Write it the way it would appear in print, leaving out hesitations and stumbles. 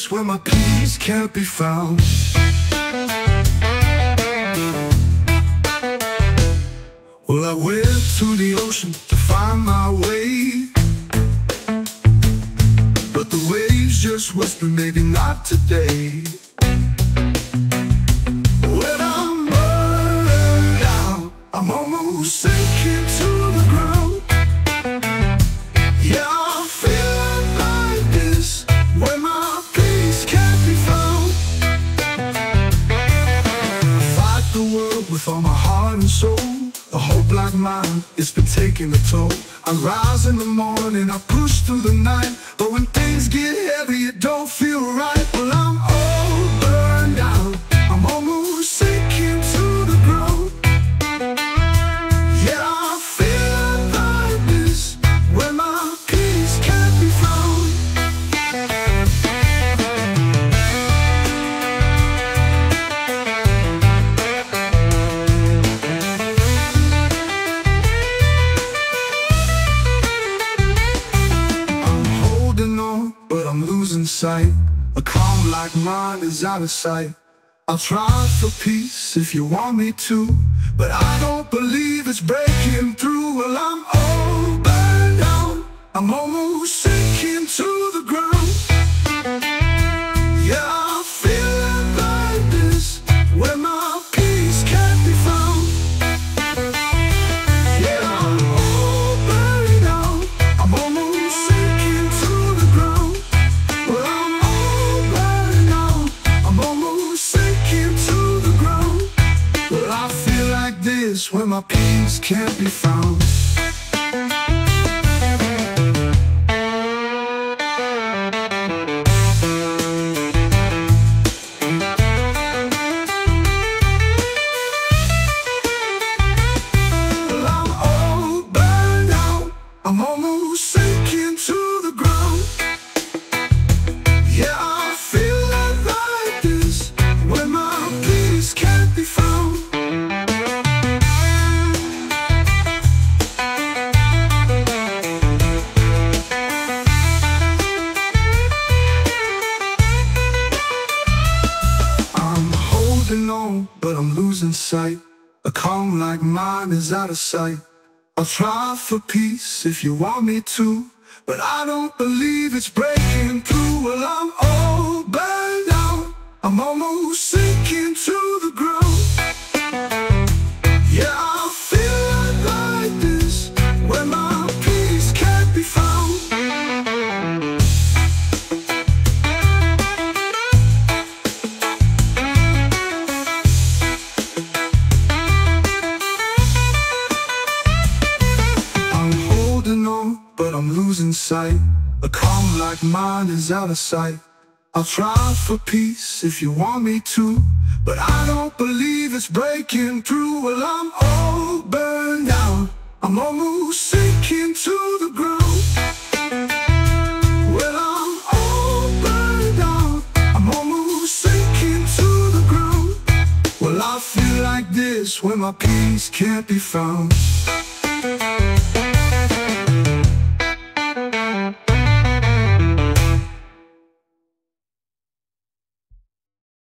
this where my peace can't be found. Well, I went to the ocean to find my way, but the waves just whisper, maybe not today. When I'm burned out, I'm almost sinking to the ground. Yeah, I feel like this when my peace can't be found. I fight the world with all my heart and soul. A hope like mine, it's been taking a toll. I rise in the morning, I push through the night, but when things get heavy, it don't feel right. Well, I'm all burned out, I'm almost sinking to the ground. Yeah, I feel like this when my peace can't be found. But I'm losing sight. A calm like mine is out of sight. I'll try for peace if you want me to, but I don't believe it's breaking through. Well, I'm all burned out, I'm almost sinking to the ground. Yeah, I feel like this when my peace can't be found. Yeah, I'm all burned out, I'm almost sinking to the ground. Well, I'm all burned out, I'm almost sinking to the ground. Well, I feel like this when my peace can't be found. Well, I'm all burned out, I'm almost sinking to the ground. Yeah, I feel like this when my peace can't be found. I'm holding on, but I'm losing sight. A calm like mine is out of sight. I'll try for peace if you want me to, but I don't believe it's breaking through. Well, I'm all burned out, I'm almost sinking to the ground. Yeah, I feel like this when my peace can't be found. I'm holding on, but I'm losing sight. A calm like mine is out of sight. I'll try for peace if you want me to, but I don't believe it's breaking through. Well, I'm all burned out, I'm almost sinking to the ground. Well, I'm all burned out, I'm almost sinking to the ground. Well, I feel like this when my peace can't be found.